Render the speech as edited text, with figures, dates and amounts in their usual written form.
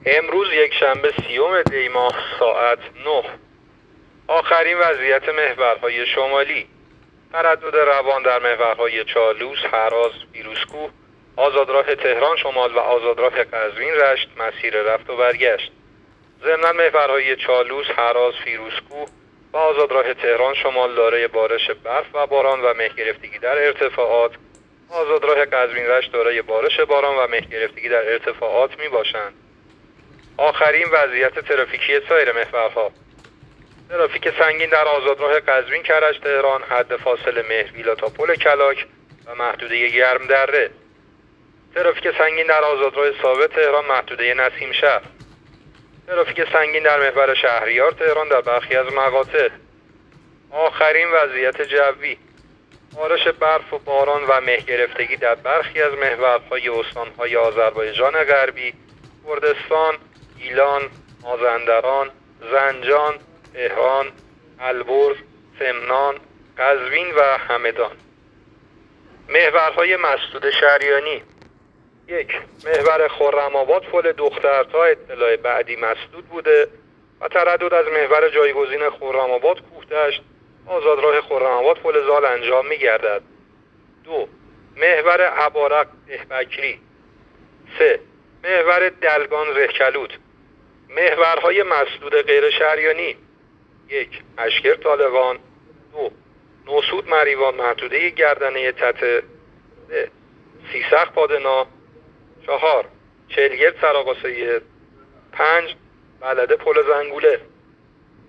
امروز یک شنبه 30 دی ماه ساعت 9. آخرین وضعیت محورهای شمالی: تردد روان در محورهای چالوس، هراز، فیروزکوه، آزادراه تهران شمال و آزادراه قزوین رشت مسیر رفت و برگشت. ضمناً محورهای چالوس، هراز، فیروزکوه و آزادراه تهران شمال دارای بارش برف و باران و مه گرفتگی در ارتفاعات، آزادراه قزوین رشت دارای بارش باران و مه گرفتگی در ارتفاعات می باشند. آخرین وضعیت ترافیکی سایر محورها: ترافیک سنگین در آزادراه قزوین کرج تهران، حد فاصل مهرویلا تا پل کلاک و محدوده گرم دره. ترافیک سنگین در آزادراه ثابت تهران، محدوده نسیم شهر. ترافیک سنگین در محور شهریار تهران در برخی از مقاطع. آخرین وضعیت جوی: بارش برف و باران و مه گرفتگی در برخی از محورهای استانهای آذربایجان غربی، کردستان، گیلان، مازندران، زنجان، تهران، البرز، سمنان، قزوین و همدان. محورهای مسدود شریانی: 1. محور خرم‌آباد پل دختر تا اطلاع بعدی مسدود بوده و تردد از محور جایگزین خرم‌آباد کوهدشت آزادراه خرم‌آباد پل زال انجام می‌گردد. 2. محور عبارق دهبکری. 3. محور دلگان زهکلود. محورهای مسدود غیر شریانی: 1. اشکر طالقان. 2. نوسود مریوان محدوده گردنه تته. 3. سیسخ پادنا. 4. چلگرد سراغ سید. 5. بلده پل زنگوله.